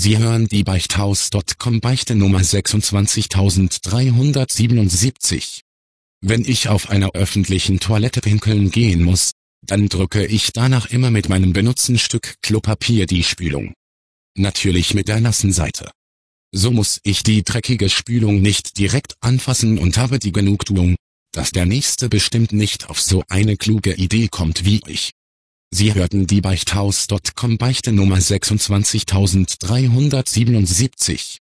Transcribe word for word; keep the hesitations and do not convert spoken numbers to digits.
Sie hören die Beichthaus Punkt com Beichte Nummer sechsundzwanzigtausenddreihundertsiebenundsiebzig. Wenn ich auf einer öffentlichen Toilette pinkeln gehen muss, dann drücke ich danach immer mit meinem benutzten Stück Klopapier die Spülung. Natürlich mit der nassen Seite. So muss ich die dreckige Spülung nicht direkt anfassen und habe die Genugtuung, dass der Nächste bestimmt nicht auf so eine kluge Idee kommt wie ich. Sie hörten die Beichthaus Punkt com Beichte Nummer sechsundzwanzigtausenddreihundertsiebenundsiebzig.